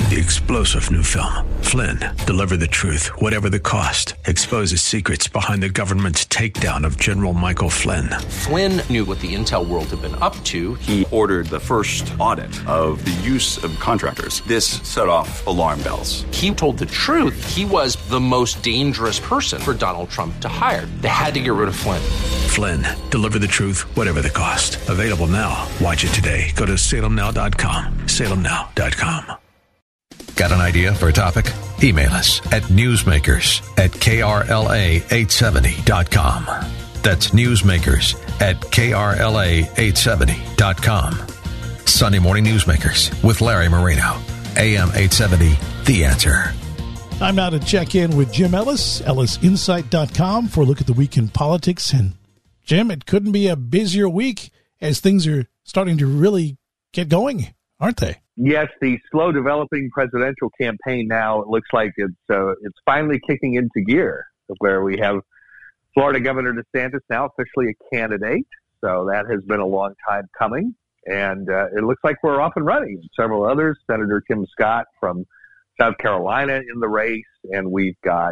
The explosive new film, Flynn, deliver the truth, whatever the cost, exposes secrets behind the government's takedown of General Michael Flynn. Flynn knew what the intel world had been up to. He ordered the first audit of the use of contractors. This set off alarm bells. He told the truth. He was the most dangerous person for Donald Trump to hire. They had to get rid of Flynn. Flynn, deliver the truth, whatever the cost. Available now. Watch it today. Go to salemnow.com. salemnow.com. Got an idea for a topic? Email us at newsmakers@krla870.com. That's newsmakers@krla870.com. Sunday Morning Newsmakers with Larry Marino. AM 870, The Answer. Time now to check in with Jim Ellis, ellisinsight.com, for a look at the week in politics. And, Jim, it couldn't be a busier week as things are starting to really get going, aren't they? Yes, the slow-developing presidential campaign now, it looks like it's finally kicking into gear, where we have Florida Governor DeSantis now officially a candidate. So that has been a long time coming, and it looks like we're off and running. Several others, Senator Tim Scott from South Carolina in the race, and we've got,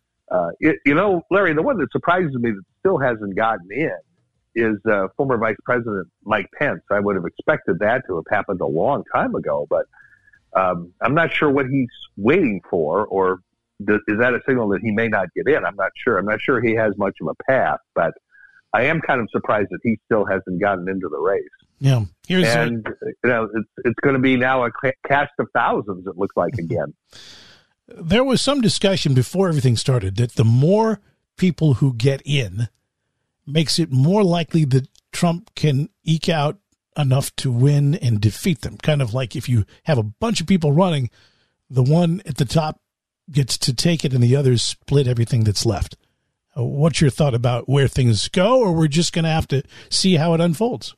Larry, the one that surprises me that still hasn't gotten in is former Vice President Mike Pence. I would have expected that to have happened a long time ago, but I'm not sure what he's waiting for, or is that a signal that he may not get in? I'm not sure. I'm not sure he has much of a path, but I am kind of surprised that he still hasn't gotten into the race. Yeah. It's going to be now a cast of thousands, it looks like, again. There was some discussion before everything started that the more people who get in makes it more likely that Trump can eke out enough to win and defeat them. Kind of like if you have a bunch of people running, the one at the top gets to take it and the others split everything that's left. What's your thought about where things go, or we're just going to have to see how it unfolds?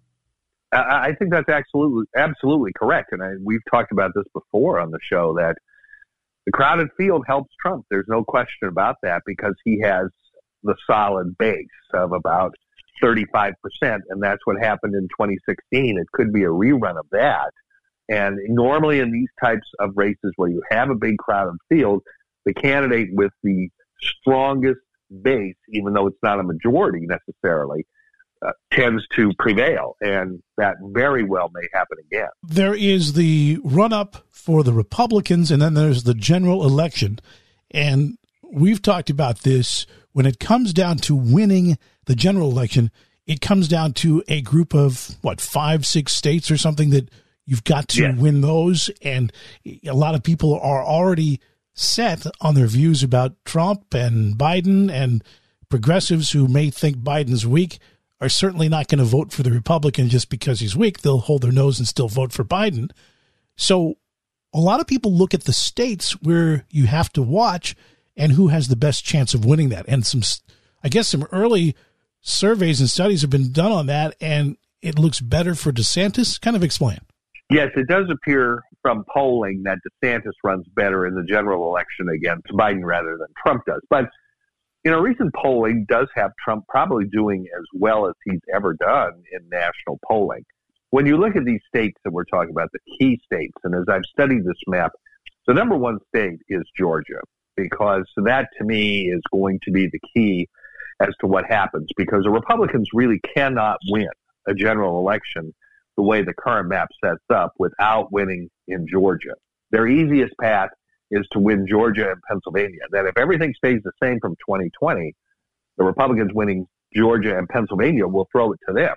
I think that's absolutely correct. And we've talked about this before on the show, that the crowded field helps Trump. There's no question about that, because he has the solid base of about 35%, and that's what happened in 2016. It could be a rerun of that. And normally in these types of races where you have a big crowded field, the candidate with the strongest base, even though it's not a majority necessarily, tends to prevail, and that very well may happen again. There is the run-up for the Republicans, and then there's the general election, and we've talked about this. When it comes down to winning the general election, it comes down to a group of, 5-6 states or something that you've got to win those. And a lot of people are already set on their views about Trump and Biden, and progressives who may think Biden's weak are certainly not going to vote for the Republican just because he's weak. They'll hold their nose and still vote for Biden. So a lot of people look at the states where you have to watch and who has the best chance of winning that. And some early surveys and studies have been done on that, and it looks better for DeSantis. Kind of explain. Yes, it does appear from polling that DeSantis runs better in the general election against Biden rather than Trump does. But, recent polling does have Trump probably doing as well as he's ever done in national polling. When you look at these states that we're talking about, the key states, and as I've studied this map, the number one state is Georgia, because that to me is going to be the key as to what happens, because the Republicans really cannot win a general election the way the current map sets up without winning in Georgia. Their easiest path is to win Georgia and Pennsylvania. That if everything stays the same from 2020, the Republicans winning Georgia and Pennsylvania will throw it to them.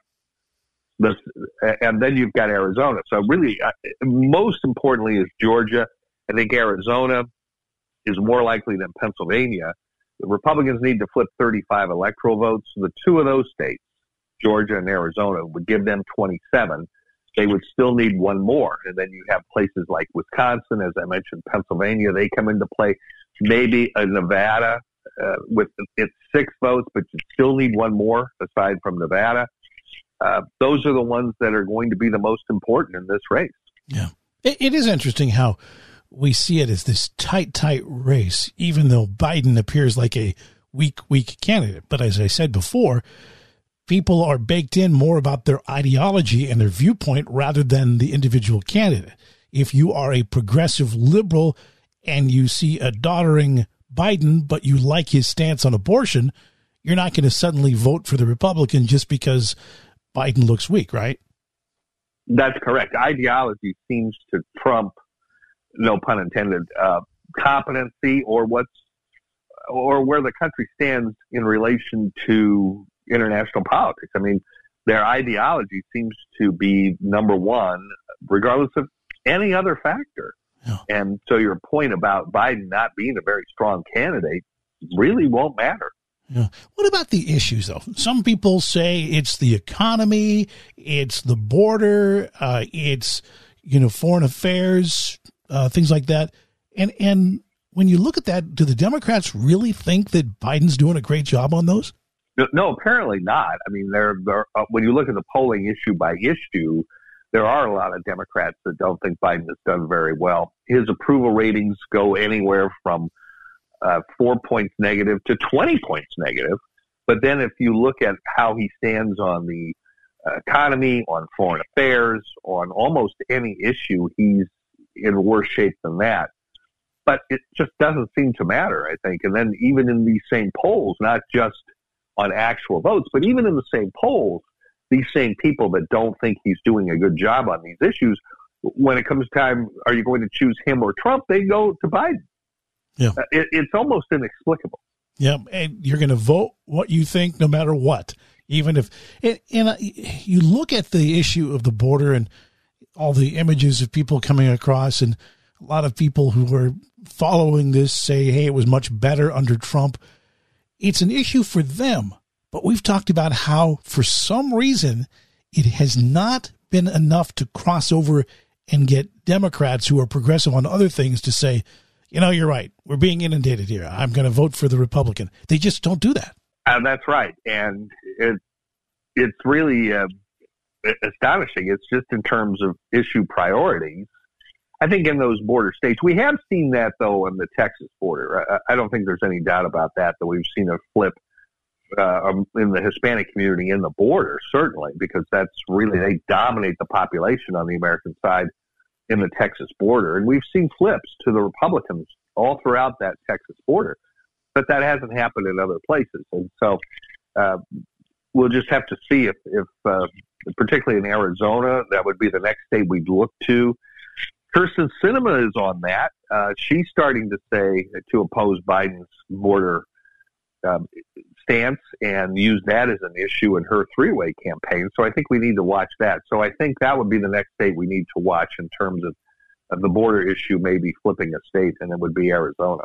And then you've got Arizona. So really, most importantly is Georgia. I think Arizona is more likely than Pennsylvania. The Republicans need to flip 35 electoral votes. The two of those states, Georgia and Arizona, would give them 27. They would still need one more. And then you have places like Wisconsin, as I mentioned, Pennsylvania, they come into play. Maybe a Nevada with its 6 votes, but you still need one more aside from Nevada. Those are the ones that are going to be the most important in this race. Yeah. It is interesting how we see it as this tight race, even though Biden appears like a weak candidate. But as I said before, people are baked in more about their ideology and their viewpoint rather than the individual candidate. if you are a progressive liberal and you see a doddering Biden, but you like his stance on abortion, you're not going to suddenly vote for the Republican just because Biden looks weak, right? That's correct. Ideology seems to trump, no pun intended, competency or where the country stands in relation to international politics. I mean, their ideology seems to be number one, regardless of any other factor. Yeah. And so your point about Biden not being a very strong candidate really won't matter. Yeah. What about the issues, though? Some people say it's the economy, it's the border, it's, foreign affairs, things like that. And when you look at that, do the Democrats really think that Biden's doing a great job on those? No, apparently not. I mean, when you look at the polling issue by issue, there are a lot of Democrats that don't think Biden has done very well. His approval ratings go anywhere from 4 points negative to 20 points negative. But then if you look at how he stands on the economy, on foreign affairs, on almost any issue, he's in worse shape than that. But it just doesn't seem to matter, I think. And then even in these same polls, not just on actual votes, but even in the same polls, these same people that don't think he's doing a good job on these issues, when it comes time, are you going to choose him or Trump? They go to Biden. Yeah, it's almost inexplicable. Yeah, and you're going to vote what you think no matter what, even if you look at the issue of the border and all the images of people coming across, and a lot of people who are following this say, hey, it was much better under Trump. It's an issue for them. But we've talked about how, for some reason, it has not been enough to cross over and get Democrats who are progressive on other things to say, you're right. We're being inundated here. I'm going to vote for the Republican. They just don't do that. That's right. And it's really astonishing. It's just in terms of issue priorities. I think in those border states, we have seen that, though, in the Texas border. I don't think there's any doubt about that we've seen a flip in the Hispanic community in the border, certainly, because that's really, they dominate the population on the American side in the Texas border. And we've seen flips to the Republicans all throughout that Texas border, but that hasn't happened in other places. And so we'll just have to see if particularly in Arizona, that would be the next state we'd look to. Kyrsten Sinema is on that. She's starting to say to oppose Biden's border stance and use that as an issue in her three-way campaign. So I think we need to watch that. So I think that would be the next state we need to watch in terms of the border issue, maybe flipping a state, and it would be Arizona.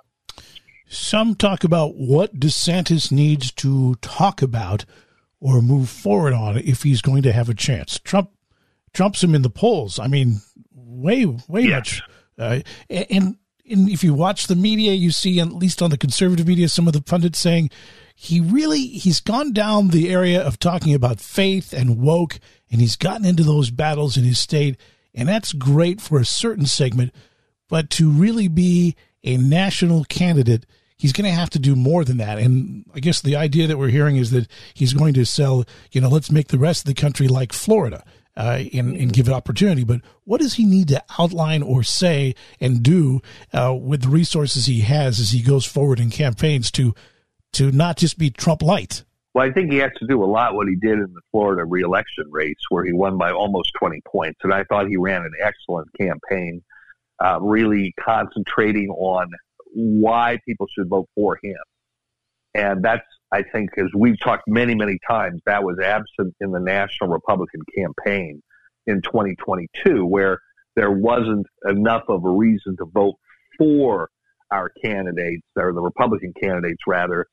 Some talk about what DeSantis needs to talk about or move forward on if he's going to have a chance. Trump's him in the polls. I mean, way much. And if you watch the media, you see, at least on the conservative media, some of the pundits saying he's gone down the area of talking about faith and woke, and he's gotten into those battles in his state, and that's great for a certain segment. But to really be a national candidate, he's going to have to do more than that. And I guess the idea that we're hearing is that he's going to sell, let's make the rest of the country like Florida. And give it opportunity. But what does he need to outline or say and do with the resources he has as he goes forward in campaigns to not just be Trump light? Well, I think he has to do a lot what he did in the Florida reelection race, where he won by almost 20 points. And I thought he ran an excellent campaign, really concentrating on why people should vote for him. And that's, I think, as we've talked many, many times, that was absent in the national Republican campaign in 2022, where there wasn't enough of a reason to vote for our candidates, or the Republican candidates, rather,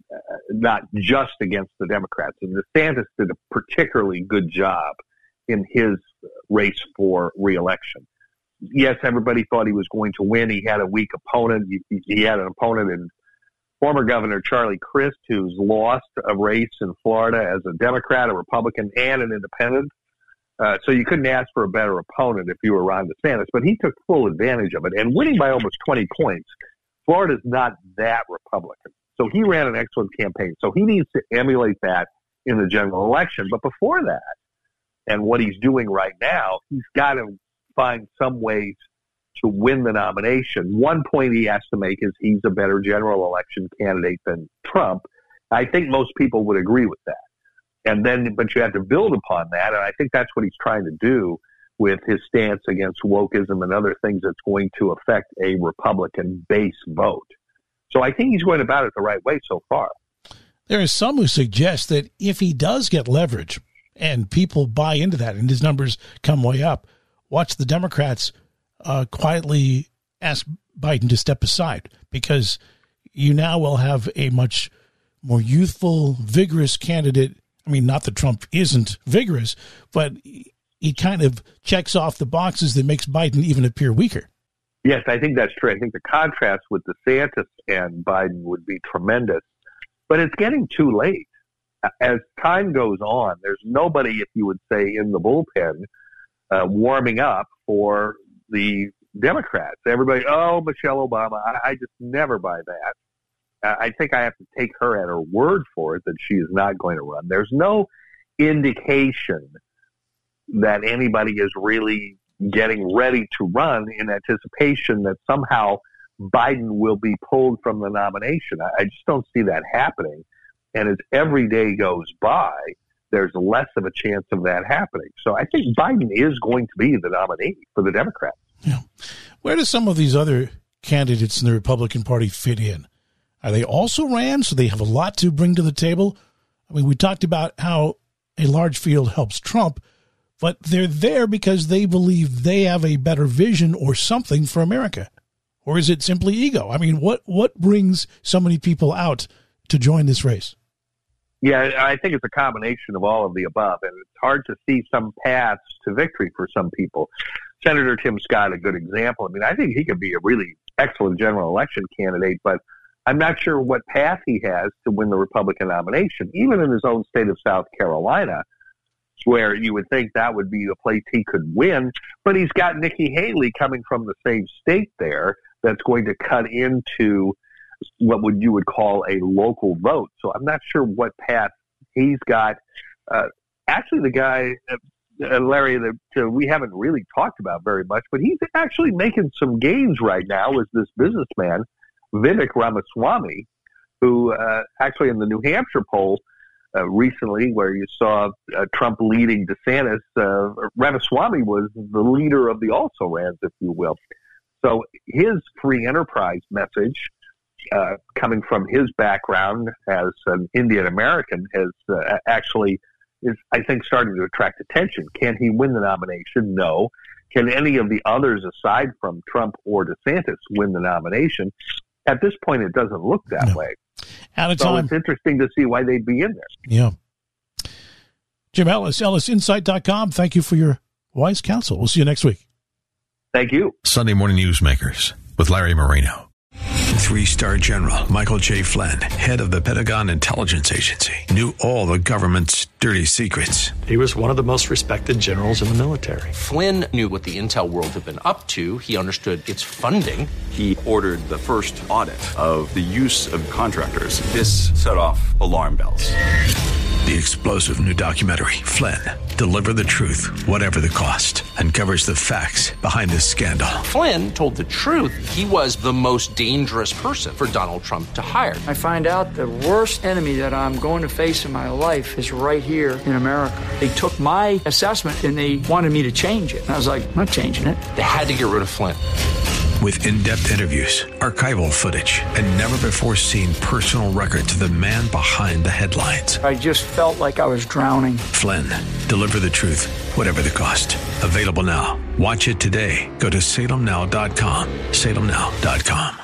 not just against the Democrats. And DeSantis did a particularly good job in his race for re-election. Yes, everybody thought he was going to win. He had a weak opponent. He had an opponent in former Governor Charlie Crist, who's lost a race in Florida as a Democrat, a Republican, and an independent. So you couldn't ask for a better opponent if you were Ron DeSantis, but he took full advantage of it. And winning by almost 20 points, Florida's not that Republican. So he ran an excellent campaign. So he needs to emulate that in the general election. But before that, and what he's doing right now, he's got to find some ways to win the nomination. One point he has to make is he's a better general election candidate than Trump. I think most people would agree with that. But you have to build upon that, and I think that's what he's trying to do with his stance against wokeism and other things that's going to affect a Republican base vote. So I think he's going about it the right way so far. There are some who suggest that if he does get leverage and people buy into that and his numbers come way up, watch the Democrats quietly ask Biden to step aside, because you now will have a much more youthful, vigorous candidate. I mean, not that Trump isn't vigorous, but he kind of checks off the boxes that makes Biden even appear weaker. Yes, I think that's true. I think the contrast with DeSantis and Biden would be tremendous, but it's getting too late. As time goes on, there's nobody, if you would say, in the bullpen warming up for the Democrats. Everybody, Michelle Obama, I just never buy that. I think I have to take her at her word for it that she is not going to run. There's no indication that anybody is really getting ready to run in anticipation that somehow Biden will be pulled from the nomination. I just don't see that happening. And as every day goes by, there's less of a chance of that happening. So I think Biden is going to be the nominee for the Democrats. Yeah. Where do some of these other candidates in the Republican Party fit in? Are they also ran, so they have a lot to bring to the table? I mean, we talked about how a large field helps Trump, but they're there because they believe they have a better vision or something for America. Or is it simply ego? I mean, what brings so many people out to join this race? Yeah, I think it's a combination of all of the above, and it's hard to see some paths to victory for some people. Senator Tim Scott, a good example. I mean, I think he could be a really excellent general election candidate, but I'm not sure what path he has to win the Republican nomination, even in his own state of South Carolina, where you would think that would be the place he could win. But he's got Nikki Haley coming from the same state there that's going to cut into what you would call a local vote. So I'm not sure what path he's got. Actually, the guy, Larry, that we haven't really talked about very much, but he's actually making some gains right now is this businessman, Vivek Ramaswamy, who actually in the New Hampshire poll recently, where you saw Trump leading DeSantis, Ramaswamy was the leader of the also-rans, if you will. So his free enterprise message, coming from his background as an Indian American, has actually is, I think, starting to attract attention. Can he win the nomination? No. Can any of the others, aside from Trump or DeSantis, win the nomination? At this point, it doesn't look that way. Out of time. So it's interesting to see why they'd be in there. Yeah. Jim Ellis, EllisInsight.com. Thank you for your wise counsel. We'll see you next week. Thank you. Sunday Morning Newsmakers with Larry Marino. 3-star General Michael J. Flynn, head of the Pentagon Intelligence Agency, knew all the government's dirty secrets. He was one of the most respected generals in the military. Flynn knew what the intel world had been up to. He understood its funding. He ordered the first audit of the use of contractors. This set off alarm bells. The explosive new documentary, Flynn, Deliver the Truth, Whatever the Cost, uncovers the facts behind this scandal. Flynn told the truth. He was the most dangerous person for Donald Trump to hire. I find out the worst enemy that I'm going to face in my life is right here in America. They took my assessment and they wanted me to change it. And I was like, I'm not changing it. They had to get rid of Flynn. With in-depth interviews, archival footage, and never-before-seen personal records of the man behind the headlines. I just felt like I was drowning. Flynn, Deliver the Truth, Whatever the Cost. Available now. Watch it today. Go to salemnow.com. salemnow.com.